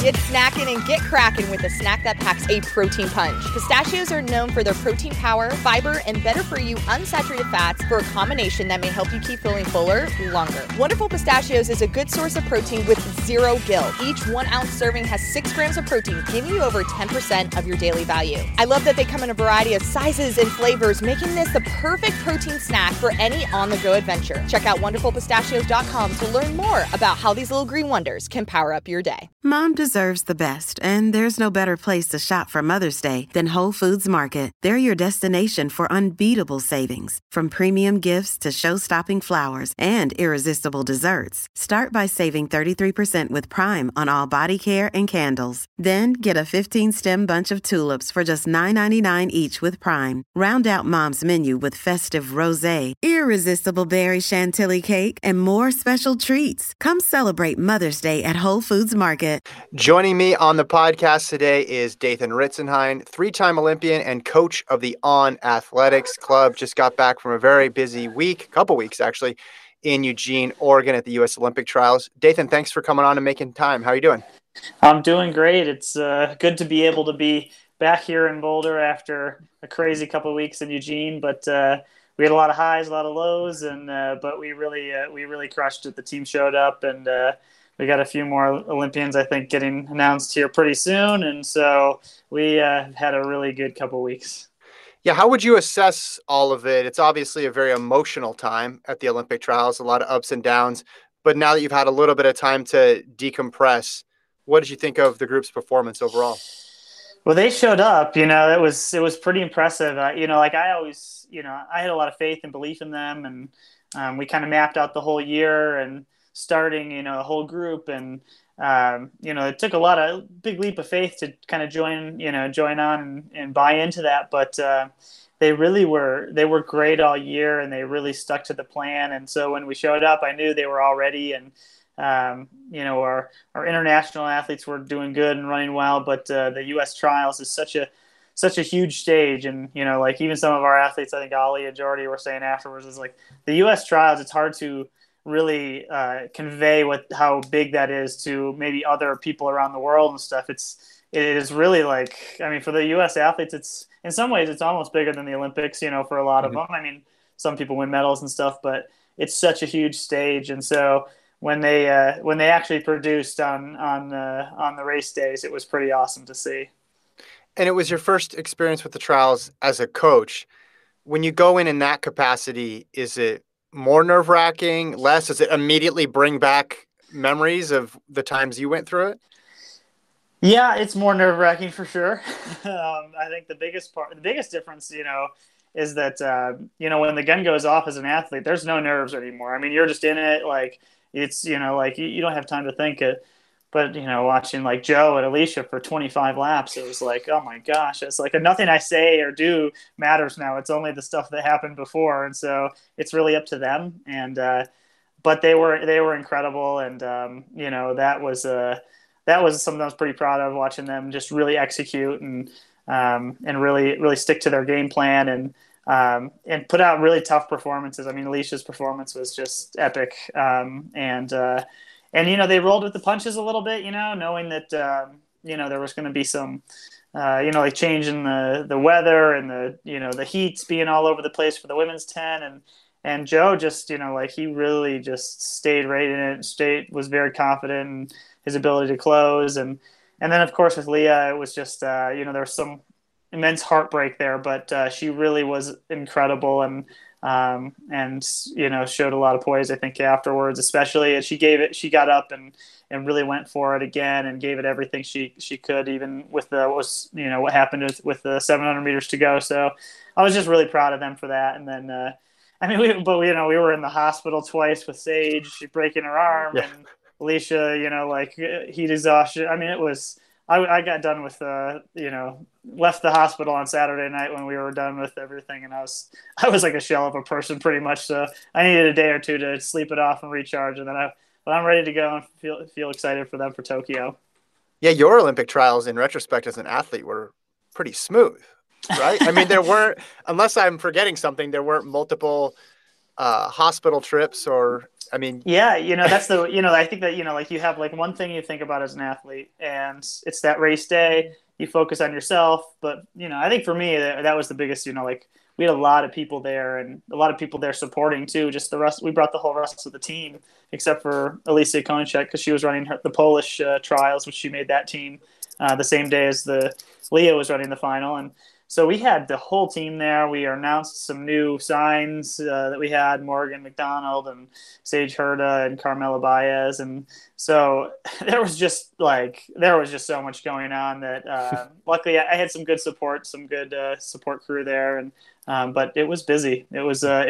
Get snacking and get cracking with a snack that packs a protein punch. Pistachios are known for their protein power, fiber, and better-for-you unsaturated fats for a combination that may help you keep feeling fuller longer. Wonderful Pistachios is a good source of protein with zero guilt. Each 1-ounce serving has 6 grams of protein, giving you over 10% of your daily value. I love that they come in a variety of sizes and flavors, making this the perfect protein snack for any on-the-go adventure. Check out wonderfulpistachios.com to learn more about how these little green wonders can power up your day. Mom deserves the best, and there's no better place to shop for Mother's Day than Whole Foods Market. They're your destination for unbeatable savings, from premium gifts to show-stopping flowers and irresistible desserts. Start by saving 33% with Prime on all body care and candles. Then get a 15-stem bunch of tulips for just $9.99 each with Prime. Round out Mom's menu with festive rosé, irresistible berry chantilly cake, and more special treats. Come celebrate Mother's Day at Whole Foods Market. Joining me on the podcast today is Dathan Ritzenhein, 3-time Olympian and coach of the On Athletics Club. Just got back from a very busy week, couple weeks actually, in Eugene, Oregon at the U.S. Olympic Trials. Dathan, thanks for coming on and making time. How are you doing? I'm doing great. It's good to be able to be back here in Boulder after a crazy couple of weeks in Eugene, but we had a lot of highs, a lot of lows, and but we really crushed it. The team showed up, and we got a few more Olympians, I think, getting announced here pretty soon, and so we had a really good couple of weeks. Yeah, how would you assess all of it? It's obviously a very emotional time at the Olympic trials, a lot of ups and downs. But now that you've had a little bit of time to decompress, what did you think of the group's performance overall? Well, they showed up. It was pretty impressive. I always, I had a lot of faith and belief in them, and we kind of mapped out the whole year and starting, the whole group, and it took a lot of big leap of faith to kind of join on and buy into that. But they were great all year, and they really stuck to the plan. And so when we showed up, I knew they were all ready. And, our international athletes were doing good and running well, but the U.S. trials is such a huge stage. And, even some of our athletes, I think Ali and Jordy were saying afterwards, is like the U.S. trials, it's hard to really convey how big that is to maybe other people around the world and stuff. It is really for the U.S. athletes, it's in some ways it's almost bigger than the Olympics, for a lot of them. I mean, some people win medals and stuff, but it's such a huge stage. And so when they actually produced on the race days, it was pretty awesome to see. And it was your first experience with the trials as a coach. When you go in that capacity, is it more nerve-wracking, less? Does it immediately bring back memories of the times you went through it? Yeah, it's more nerve-wracking for sure. I think the biggest difference, is that, when the gun goes off as an athlete, there's no nerves anymore. I mean, you're just in it. It's, you don't have time to think it. But, watching Joe and Alicia for 25 laps, it was like, oh my gosh, it's like nothing I say or do matters now. It's only the stuff that happened before. And so it's really up to them. And, but they were incredible. And, that was something I was pretty proud of, watching them just really execute and really, really stick to their game plan and put out really tough performances. I mean, Alicia's performance was just epic. And, they rolled with the punches a little bit, knowing that, there was going to be some, change in the weather and the heats being all over the place for the women's 10. And Joe just, he really just stayed right in it, was very confident in his ability to close. And then, of course, with Leah, it was just, there was some immense heartbreak there, but she really was incredible and showed a lot of poise, I think, afterwards, especially as she got up and really went for it again and gave it everything she could, even with what happened with the 700 meters to go. So I was just really proud of them for that. And then, we were in the hospital twice with Sage breaking her arm, yeah. And Alicia, heat exhaustion. I mean, it was, I got done with, left the hospital on Saturday night when we were done with everything. And I was like a shell of a person pretty much. So I needed a day or two to sleep it off and recharge. And then I'm ready to go and feel excited for them for Tokyo. Yeah. Your Olympic trials in retrospect as an athlete were pretty smooth, right? I mean, there weren't, unless I'm forgetting something, there weren't multiple hospital trips or I mean, yeah, that's I think that, like you have like one thing you think about as an athlete, and it's that race day. You focus on yourself, but I think for me that was the biggest. Like we had a lot of people there, and a lot of people there supporting too. Just the rest, we brought the whole rest of the team, except for Alicia Konicek because she was running the Polish trials, which she made that team the same day as Leah was running the final, and so we had the whole team there. We announced some new signs that we had Morgan McDonald and Sage Herda and Carmela Baez. And so there was just so much going on that luckily I had some good support, some good support crew there. And but it was busy. It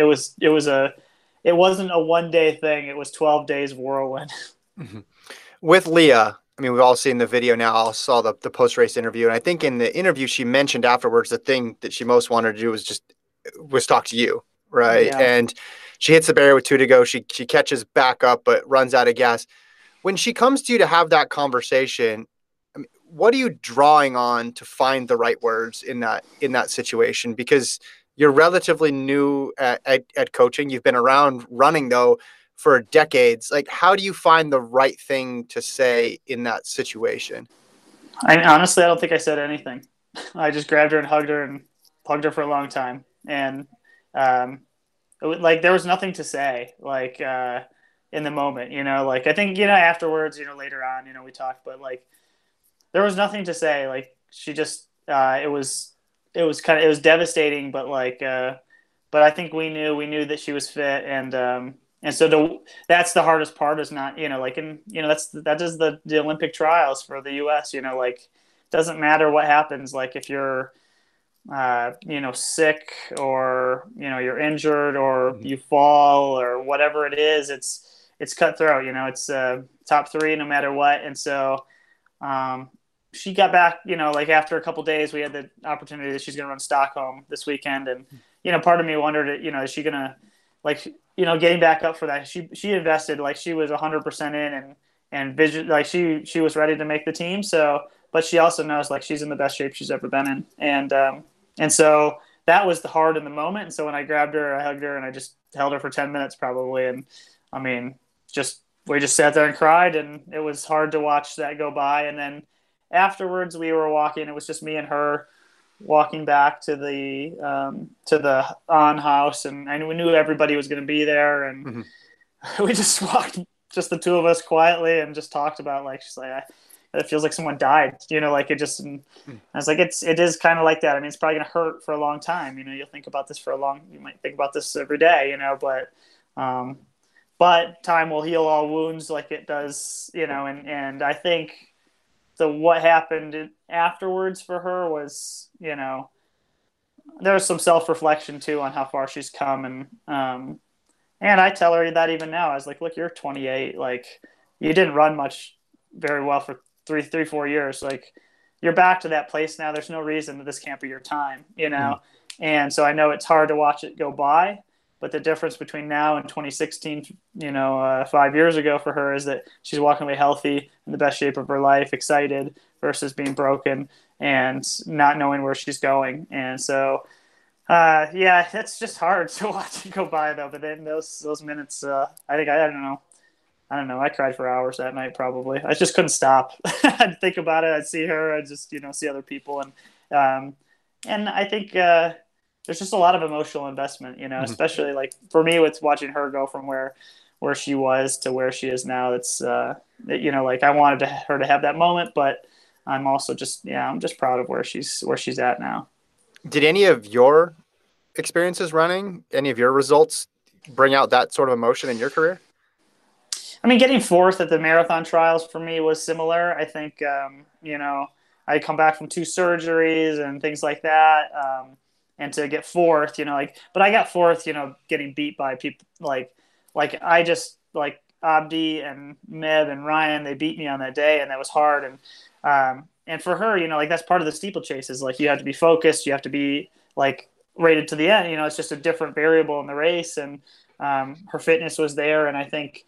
wasn't a 1 day thing. It was 12 days of whirlwind. Mm-hmm. With Leah, I mean, we've all seen the video now. I saw the post-race interview. And I think in the interview, she mentioned afterwards, the thing that she most wanted to do was talk to you. Right. Yeah. And she hits the barrier with 2 to go. She catches back up, but runs out of gas. When she comes to you to have that conversation, I mean, what are you drawing on to find the right words in that situation? Because you're relatively new at coaching. You've been around running though for decades. Like, how do you find the right thing to say in that situation? Honestly, I don't think I said anything. I just grabbed her and hugged her for a long time. And there was nothing to say, in the moment, like I think, afterwards, later on, we talked, but like, there was nothing to say. Like she just, it was devastating, but but I think we knew that she was fit. And so that's the hardest part is not, that is the Olympic trials for the U.S., like, doesn't matter what happens. Like if you're, sick or, you're injured or you fall or whatever it is, it's cutthroat, it's top 3 no matter what. And so she got back, after a couple days, we had the opportunity that she's going to run Stockholm this weekend. And, part of me wondered, is she going to, getting back up for that, she invested, like she was 100% in and vision, like she was ready to make the team. So, but she also knows like she's in the best shape she's ever been in. And so that was the hard in the moment. And so when I grabbed her, I hugged her and I just held her for 10 minutes probably. And I mean, we just sat there and cried, and it was hard to watch that go by. And then afterwards we were walking, it was just me and her walking back to the on house, and we knew everybody was going to be there, and we just walked, just the two of us quietly, and just talked about like, she's like, it feels like someone died, like it just, and I was like, it is kind of like that. I mean, it's probably going to hurt for a long time. You'll think about this you might think about this every day, but time will heal all wounds like it does, and I think what happened afterwards for her was, there was some self-reflection too on how far she's come. And I tell her that even now. I was like, look, you're 28. Like, you didn't run much very well for 4 years. Like, you're back to that place now. There's no reason that this can't be your time, And so I know it's hard to watch it go by. But the difference between now and 2016, 5 years ago for her is that she's walking away healthy, in the best shape of her life, excited, versus being broken and not knowing where she's going. And so, it's just hard to watch it go by though. But then those minutes, I don't know. I cried for hours that night probably. I just couldn't stop. I'd think about it. I'd see her. I'd just see other people, and I think. There's just a lot of emotional investment, especially like for me with watching her go from where she was to where she is now. It's, like I wanted her to have that moment, but I'm also I'm just proud of where she's at now. Did any of your experiences running, any of your results bring out that sort of emotion in your career? I mean, getting 4th at the marathon trials for me was similar. I think, I come back from 2 surgeries and things like that. And to get 4th, but I got 4th, getting beat by people like I just like Abdi and Meb and Ryan, they beat me on that day, and that was hard. And for her, that's part of the steeplechase is like, you have to be focused. You have to be like rated to the end, it's just a different variable in the race. And her fitness was there. And I think,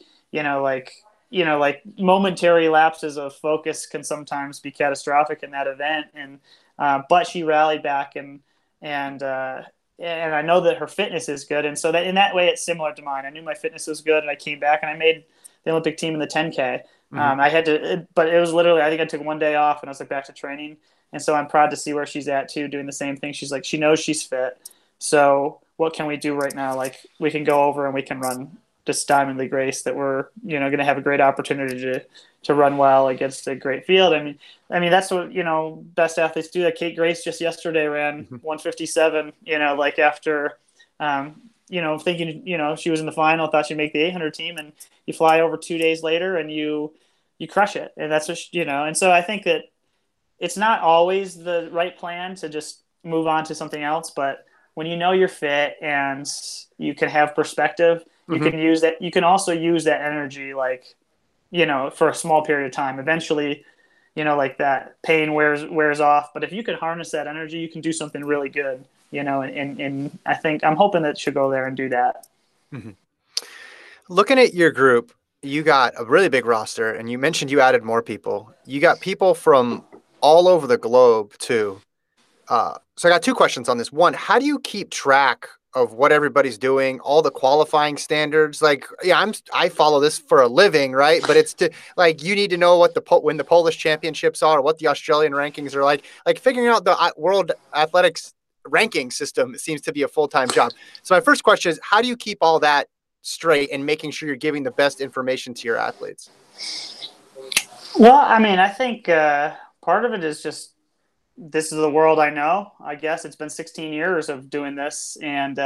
momentary lapses of focus can sometimes be catastrophic in that event. And, but she rallied back and and I know that her fitness is good. And so that in that way, it's similar to mine. I knew my fitness was good, and I came back and I made the Olympic team in the 10K. I had to, but it was literally, I think I took one day off and I was like back to training. And so I'm proud to see where she's at too, doing the same thing. She's like, she knows she's fit. So what can we do right now? Like, we can go over and we can run this Diamond League race that we're, going to have a great opportunity to run well against a great field. I mean, that's what, best athletes do. That Kate Grace just yesterday ran 157, like after, thinking, she was in the final, thought she'd make the 800 team, and you fly over 2 days later and you crush it. And that's what, and so I think that it's not always the right plan to just move on to something else, but when you're fit and you can have perspective, you can use that. You can also use that energy, like, for a small period of time. Eventually, like that pain wears off. But if you can harness that energy, you can do something really good, and I think I'm hoping that she'll go there and do that. Mm-hmm. Looking at your group, you got a really big roster, and you mentioned you added more people. You got people from all over the globe too. So I got two questions on this. One, how do you keep track of what everybody's doing, all the qualifying standards? Like, yeah, I follow this for a living, right? But it's you need to know what when the Polish championships are, what the Australian rankings are like figuring out the world athletics ranking system seems to be a full-time job. So my first question is, how do you keep all that straight and making sure you're giving the best information to your athletes? Well, I mean, I think part of it is just, this is the world I know. I guess it's been 16 years of doing this, and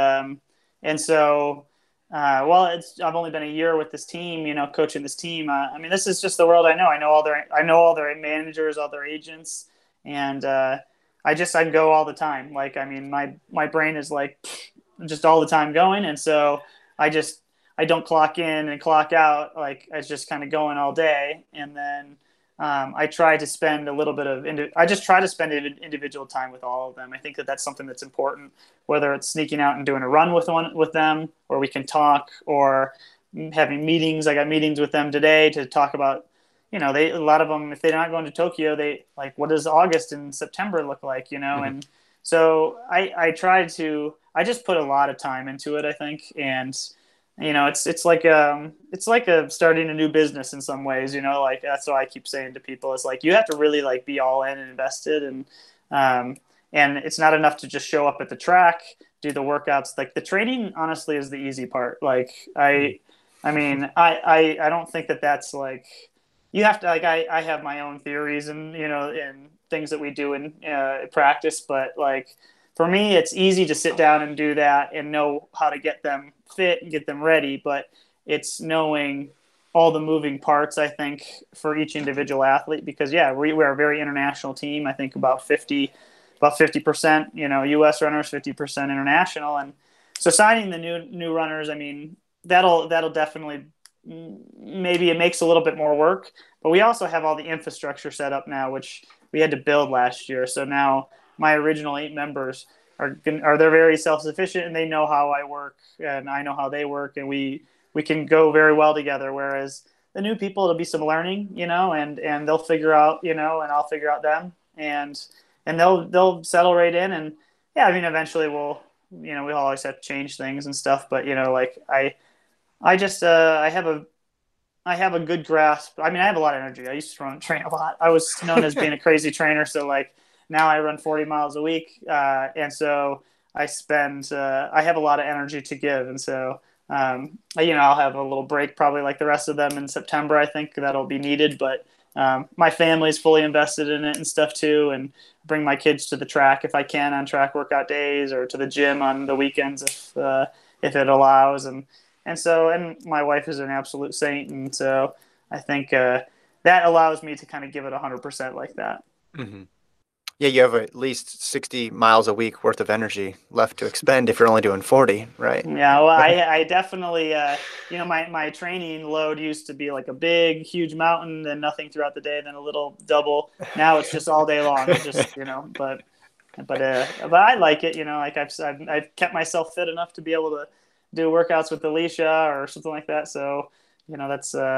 so I've only been a year with this team, coaching this team. I mean, this is just the world I know. I know all their managers, all their agents, and I go all the time. Like, I mean, my brain is like just all the time going, and so I don't clock in and clock out. Like, it's just kind of going all day, and then. I try to spend a little bit of individual time with all of them. I think that that's something that's important, whether it's sneaking out and doing a run with them, or we can talk, or having meetings. I got meetings with them today to talk about, a lot of them, if they're not going to Tokyo, they like, what does August and September look like, Mm-hmm. And so I just put a lot of time into it, I think. And, it's like starting a new business in some ways, like that's what I keep saying to people. Is like, you have to really like be all in and invested, and it's not enough to just show up at the track, do the workouts. Like, the training honestly is the easy part. Like, I don't think that's like, you have to, like, I have my own theories and, and things that we do in practice, but like, for me, it's easy to sit down and do that and know how to get them fit and get them ready. But it's knowing all the moving parts, I think, for each individual athlete. Because, yeah, we're a very international team. I think about 50%, U.S. runners, 50% international. And so signing the new runners, I mean, that'll definitely, maybe it makes a little bit more work. But we also have all the infrastructure set up now, which we had to build last year. So now my original 8 members they're very self-sufficient, and they know how I work and I know how they work, and we can go very well together. Whereas the new people, it'll be some learning, and they'll figure out, and I'll figure out them, and they'll settle right in. And yeah, I mean, eventually we'll always have to change things and stuff, but like I have a good grasp. I mean, I have a lot of energy. I used to train a lot. I was known as being a crazy trainer. So like, now I run 40 miles a week. And so I have a lot of energy to give. And so, I'll have a little break probably like the rest of them in September. I think that'll be needed, but my family's fully invested in it and stuff too. And bring my kids to the track if I can on track workout days, or to the gym on the weekends if it allows. And my wife is an absolute saint. And so I think that allows me to kind of give it 100% like that. Mm-hmm. Yeah, you have at least 60 miles a week worth of energy left to expend if you're only doing 40, right? Yeah, well, I definitely, my training load used to be like a big, huge mountain, then nothing throughout the day, then a little double. Now it's just all day long. It's just, but I like it. Like I've kept myself fit enough to be able to do workouts with Alicia or something like that. So, that's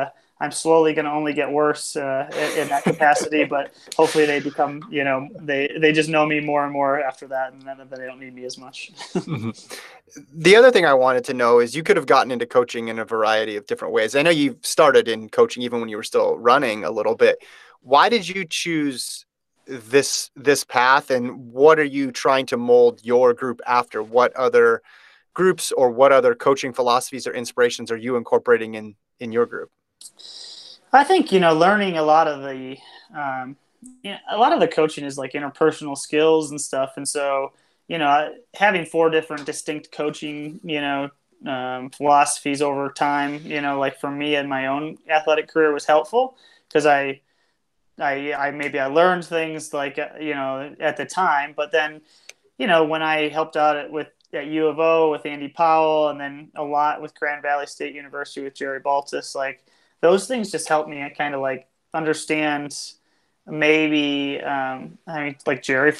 I'm slowly going to only get worse in that capacity, but hopefully they become, they just know me more and more after that, and then they don't need me as much. The other thing I wanted to know is you could have gotten into coaching in a variety of different ways. I know you started in coaching even when you were still running a little bit. Why did you choose this path, and what are you trying to mold your group after? What other groups or what other coaching philosophies or inspirations are you incorporating in your group? I think, learning a lot of the coaching is like interpersonal skills and stuff. And so, having 4 different distinct coaching, philosophies over time, like for me in my own athletic career was helpful because I learned things like, at the time, but then, when I helped out at U of O with Andy Powell, and then a lot with Grand Valley State University with Jerry Baltus, like those things just helped me kind of like understand maybe, like Jerry,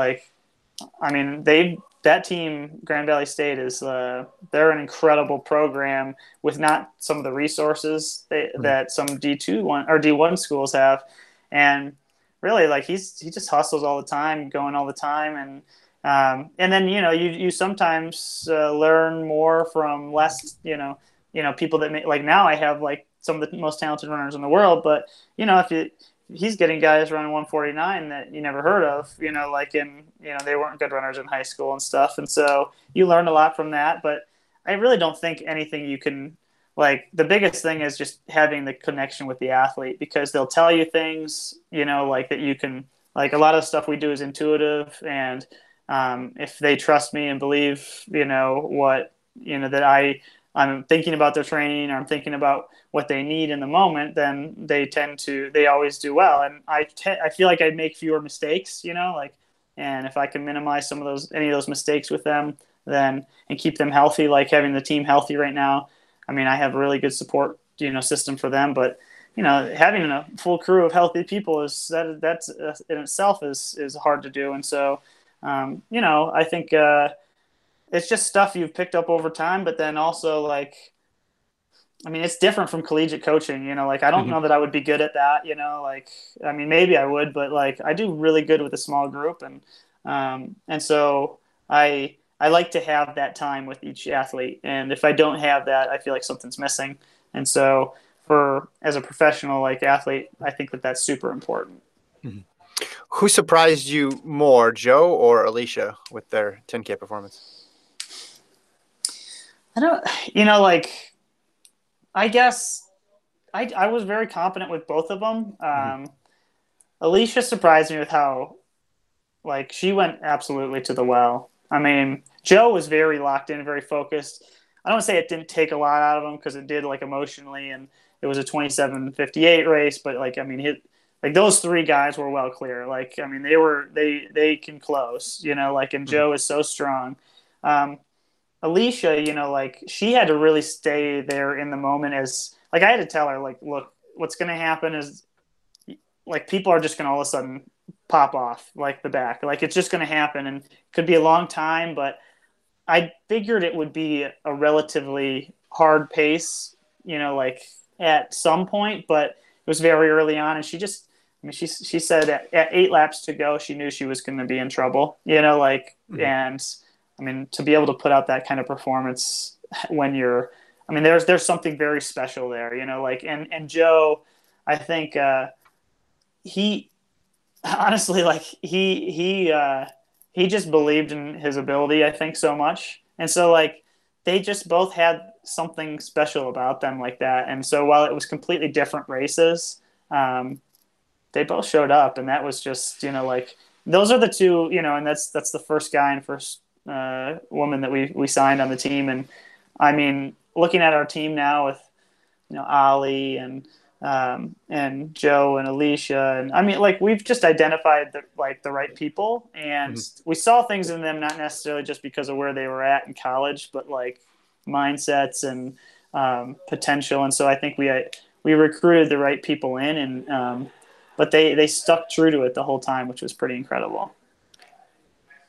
that team, Grand Valley State they're an incredible program with not some of the resources that some D2 or D1 schools have. And really, like he just hustles all the time, going all the time, and then you sometimes learn more from less people that like now I have like some of the most talented runners in the world, but if he's getting guys running 149 that you never heard of, they weren't good runners in high school and stuff, and so you learn a lot from that. But I really don't think anything you can. Like the biggest thing is just having the connection with the athlete, because they'll tell you things, like that you can, like a lot of stuff we do is intuitive. And if they trust me and believe, that I'm thinking about their training, or I'm thinking about what they need in the moment, then they always do well. And I feel like I make fewer mistakes, and if I can minimize any of those mistakes with them, then, and keep them healthy, like having the team healthy right now. I mean, I have a really good support, system for them, but, having a full crew of healthy people that's in itself is hard to do. And so, I think it's just stuff you've picked up over time, but then also like, I mean, it's different from collegiate coaching, like, I don't know that I would be good at that, like, I mean, maybe I would, but like, I do really good with a small group. And so I like to have that time with each athlete. And if I don't have that, I feel like something's missing. And so as a professional, like athlete, I think that's super important. Mm-hmm. Who surprised you more, Joe or Alicia, with their 10K performance? I guess I was very confident with both of them. Alicia surprised me with how, like, she went absolutely to the well. I mean, Joe was very locked in, very focused. I don't want to say it didn't take a lot out of him, because it did, like, emotionally, and it was a 27:58 race. But like, I mean, those 3 guys were well clear. Like, I mean, they can close, and Joe is so strong. Alicia, like, she had to really stay there in the moment, as like, I had to tell her, like, look, what's going to happen is, like, people are just going to all of a sudden pop off like the back. Like, it's just going to happen, and it could be a long time, but I figured it would be a relatively hard pace, like at some point, but it was very early on. And she said at 8 laps to go, she knew she was going to be in trouble, and I mean, to be able to put out that kind of performance when there's something very special there, and Joe, I think, he honestly, like, he just believed in his ability, I think, so much. And so, like, they just both had something special about them like that. And so while it was completely different races, they both showed up, and that was just, like, those are the 2, and that's the first guy and first woman that we signed on the team. And I mean, looking at our team now with, Ollie and Joe and Alicia, and I mean, like, we've just identified the right people, and we saw things in them, not necessarily just because of where they were at in college, but like mindsets and potential. And so I think we recruited the right people in, and but they stuck true to it the whole time, which was pretty incredible.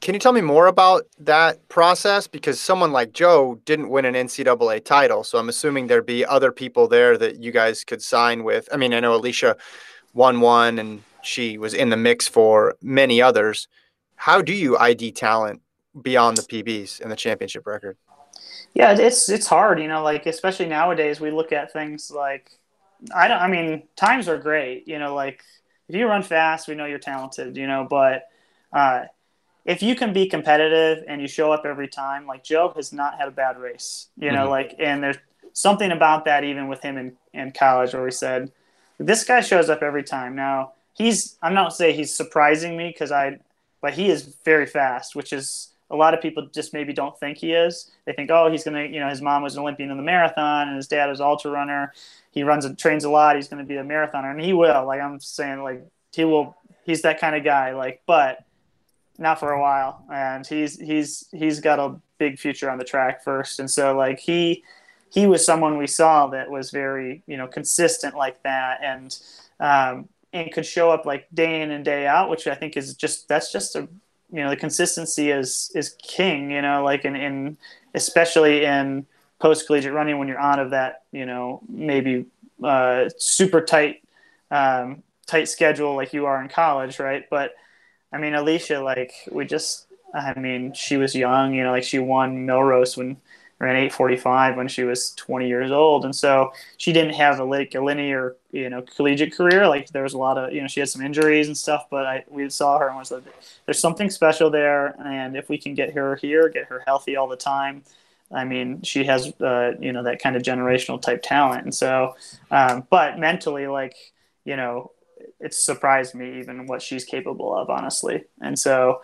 Can you tell me more about that process? Because someone like Joe didn't win an NCAA title, so I'm assuming there'd be other people there that you guys could sign with. I mean, I know Alicia won one, and she was in the mix for many others. How do you ID talent beyond the PBs and the championship record? Yeah, it's hard, like especially nowadays we look at things like I mean, times are great, like if you run fast, we know you're talented, but if you can be competitive and you show up every time, like Joe has not had a bad race, like, and there's something about that even with him in college where we said, this guy shows up every time. Now I'm not saying he's surprising me but he is very fast, which is a lot of people just maybe don't think he is. They think, oh, he's going to, his mom was an Olympian in the marathon and his dad was an ultra runner. He runs and trains a lot. He's going to be a marathoner, and he will. Like I'm saying, like he's that kind of guy. Like, but not for a while. And he's got a big future on the track first. And so like he was someone we saw that was very, consistent like that. And could show up like day in and day out, which I think is that's just a, the consistency is king, like in especially in post-collegiate running when you're on of that, maybe super tight schedule like you are in college, right? But I mean, Alicia, like she was young, like she won Milrose when ran 8:45 when she was 20 years old. And so she didn't have a linear, collegiate career. Like there was a lot of, she had some injuries and stuff, but we saw her and was like, there's something special there. And if we can get her here, get her healthy all the time, I mean, she has, that kind of generational type talent. And so, but mentally, like, it surprised me even what she's capable of, honestly. And so,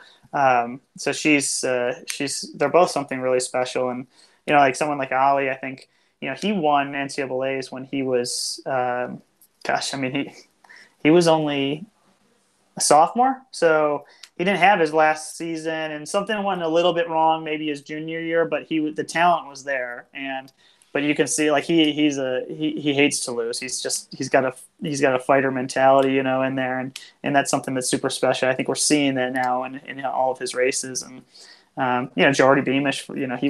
they're both something really special. And, like someone like Ali, I think, he won NCAAs when he was, he was only a sophomore. So he didn't have his last season, and something went a little bit wrong, maybe his junior year, but the talent was there. But you can see like he hates to lose. He's got a fighter mentality, in there. And that's something that's super special. I think we're seeing that now in all of his races. And, Jordy Beamish,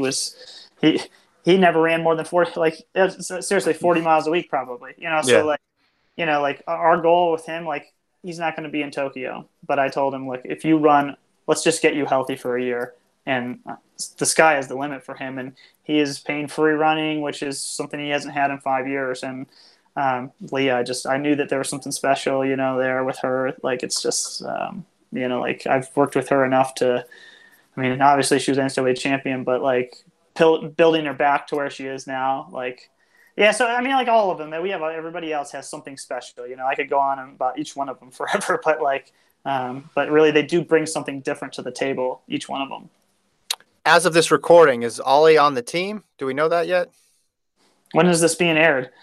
he never ran more than 40, like seriously 40 miles a week probably, so like our goal with him, like he's not going to be in Tokyo, but I told him, look, if you run, let's just get you healthy for a year, and the sky is the limit for him. And he is pain-free running, which is something he hasn't had in 5 years. And Leah, I knew that there was something special, there with her. Like it's just, like I've worked with her enough to, I mean, obviously she was NCAA champion, but like building her back to where she is now, like, yeah. So I mean, like all of them that we have, everybody else has something special. I could go on about each one of them forever, but like, but really they do bring something different to the table, each one of them. As of this recording, is Ollie on the team? Do we know that yet? When is this being aired?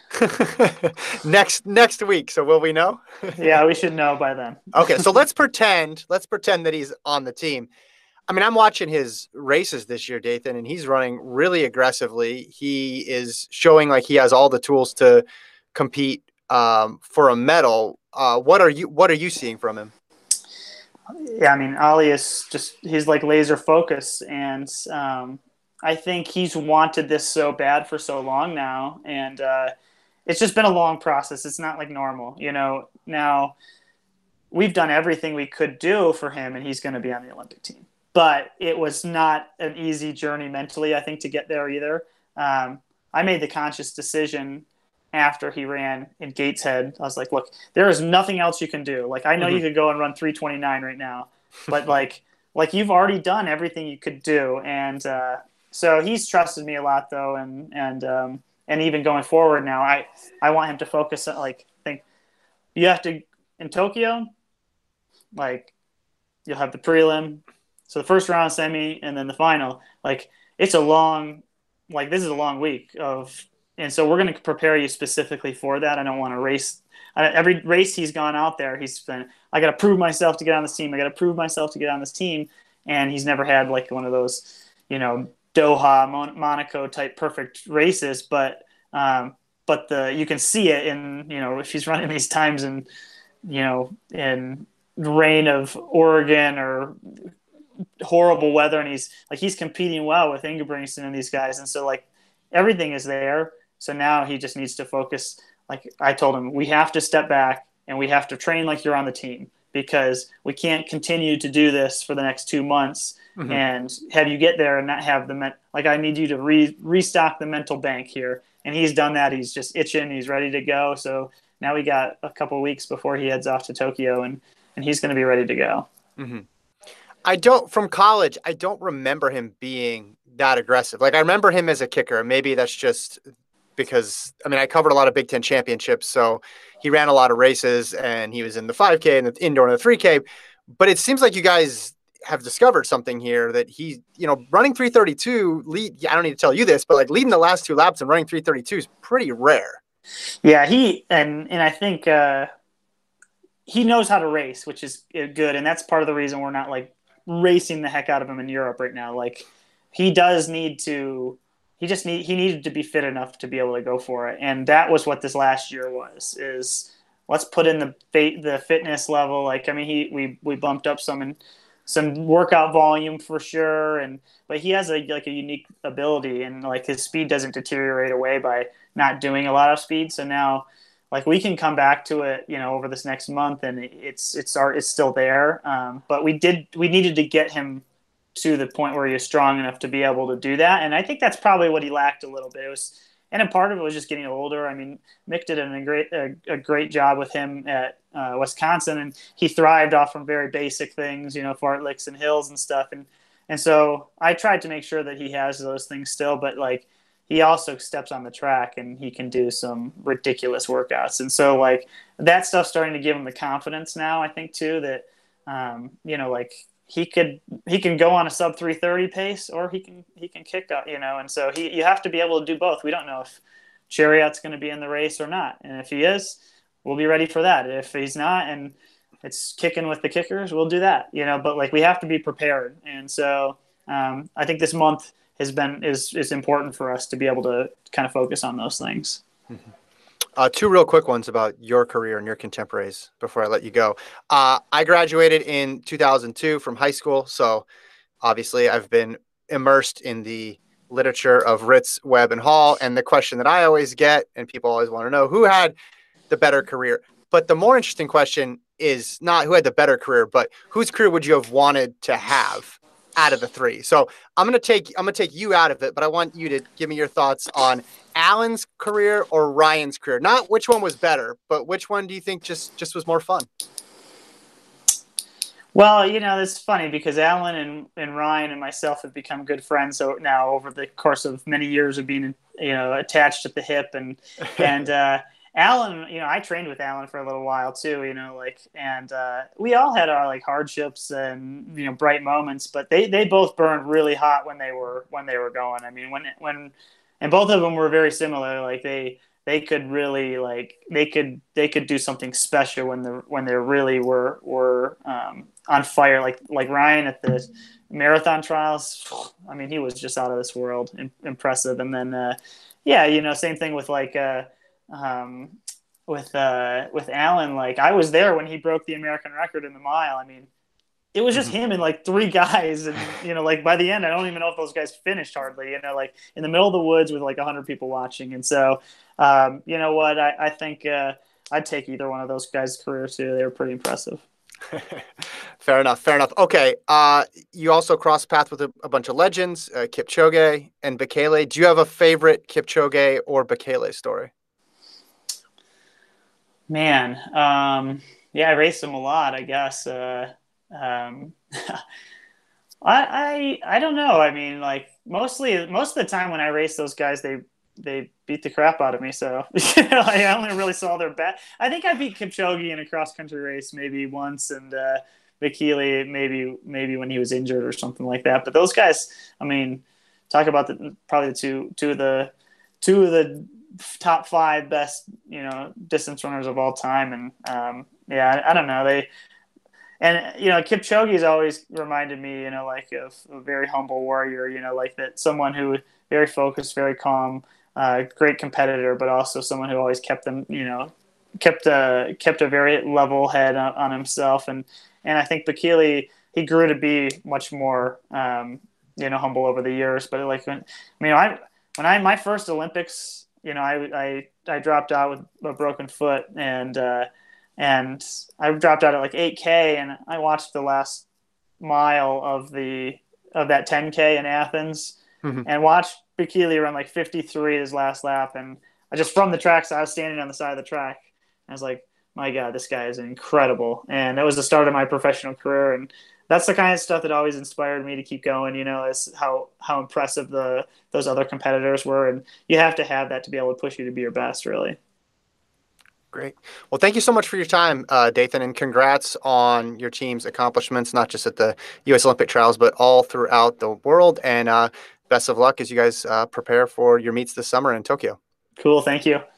Next week. So will we know? Yeah, we should know by then. Okay, so let's pretend that he's on the team. I mean, I'm watching his races this year, Dathan, and he's running really aggressively. He is showing like he has all the tools to compete for a medal. What are you seeing from him? Yeah, I mean, Ali is he's like laser focused, and I think he's wanted this so bad for so long now, and it's just been a long process. It's not like normal, Now we've done everything we could do for him, and he's going to be on the Olympic team. But it was not an easy journey mentally, I think, to get there either. I made the conscious decision after he ran in Gateshead. I was like, look, there is nothing else you can do. Like, I know you could go and run 3:29 right now, but like you've already done everything you could do. And so he's trusted me a lot, though. And even going forward now, I want him to focus on, like, think you have to, in Tokyo, like, you'll have the prelim. So the first round, semi, and then the final. Like, it's a long, like, this is a long week and so we're going to prepare you specifically for that. I don't want to race. Every race he's gone out there, he's been, I got to prove myself to get on this team. I got to prove myself to get on this team. And he's never had like one of those, Doha, Monaco type perfect races. But you can see it in, if he's running these times in rain of Oregon or horrible weather, and he's competing well with Ingebrigtsen and these guys, and so like everything is there. So now he just needs to focus. Like I told him, we have to step back and we have to train like you're on the team, because we can't continue to do this for the next 2 months and have you get there and not have I need you to restock the mental bank here. And he's done that. He's just itching. He's ready to go. So now we got a couple of weeks before he heads off to Tokyo, and he's going to be ready to go. From college, I don't remember him being that aggressive. Like I remember him as a kicker. Maybe that's just because, I mean, I covered a lot of Big Ten championships, so he ran a lot of races and he was in the 5K and the indoor and the 3K. But it seems like you guys have discovered something here that he, running 332 I don't need to tell you this, but like leading the last 2 laps and running 332 is pretty rare. Yeah, and I think he knows how to race, which is good. And that's part of the reason we're not like racing the heck out of him in Europe right now. Like he does need to, he needed to be fit enough to be able to go for it. And that was what this last year is let's put in the fitness level. Like, I mean, we bumped up some workout volume for sure. But he has a unique ability, and like his speed doesn't deteriorate away by not doing a lot of speed. So now like we can come back to it, over this next month, and it's still there. But we needed to get him to the point where he was strong enough to be able to do that. And I think that's probably what he lacked a little bit. And a part of it was just getting older. I mean, Mick did a great job with him at Wisconsin, and he thrived off from very basic things, fartleks and hills and stuff. And so I tried to make sure that he has those things still, but like he also steps on the track and he can do some ridiculous workouts. And so like that stuff's starting to give him the confidence now, I think too, that, like he can go on a sub 330 pace, or he can kick up, and so you have to be able to do both. We don't know if Chariot's going to be in the race or not. And if he is, we'll be ready for that. If he's not, and it's kicking with the kickers, we'll do that, but like we have to be prepared. And so I think this month is important for us to be able to kind of focus on those things. 2 real quick ones about your career and your contemporaries before I let you go. I graduated in 2002 from high school, so obviously I've been immersed in the literature of Ritz, Webb, and Hall. And the question that I always get, and people always want to know, who had the better career? But the more interesting question is not who had the better career, but whose career would you have wanted to have out of the 3? So I'm gonna take you out of it, but I want you to give me your thoughts on Alan's career or Ryan's career. Not which one was better, but which one do you think just was more fun? Well, it's funny because Alan and Ryan and myself have become good friends now over the course of many years of being, attached at the hip, and Alan, I trained with Alan for a little while too, and we all had our like hardships and, bright moments, but they both burned really hot when they were going. I mean, when and both of them were very similar. Like they could really they could do something special when they really were on fire. Like Ryan at the marathon trials. I mean, he was just out of this world, impressive. And then same thing with with Alan. Like I was there when he broke the American record in the mile. I mean, it was just him and like 3 guys, and like by the end, I don't even know if those guys finished hardly. Like in the middle of the woods with like 100 people watching. And so, you know what? I think I'd take either one of those guys' careers too. They were pretty impressive. Fair enough. Okay. You also crossed paths with a bunch of legends, Kipchoge and Bekele. Do you have a favorite Kipchoge or Bekele story? Man, I raced them a lot, I guess. I don't know. I mean, like most of the time when I race those guys, they beat the crap out of me. So I only really saw their best. I think I beat Kipchoge in a cross country race maybe once, and Bekele maybe when he was injured or something like that. But those guys, I mean, talk about probably the two of the top 5 best distance runners of all time. And I don't know, Kipchoge's always reminded me like of a very humble warrior, like that, someone who very focused, very calm, great competitor, but also someone who always kept a very level head on himself. And I think Bekele, he grew to be much more, humble over the years. But like, my first Olympics, I dropped out with a broken foot, and I dropped out at like 8K, and I watched the last mile of that 10K in Athens, and watched Bekele run like 53 his last lap, and I just from the track, so I was standing on the side of the track, and I was like, my God, this guy is incredible. And that was the start of my professional career. And that's the kind of stuff that always inspired me to keep going, is how impressive those other competitors were. And you have to have that to be able to push you to be your best, really. Great. Well, thank you so much for your time, Dathan, and congrats on your team's accomplishments, not just at the U.S. Olympic trials, but all throughout the world. And best of luck as you guys prepare for your meets this summer in Tokyo. Cool. Thank you.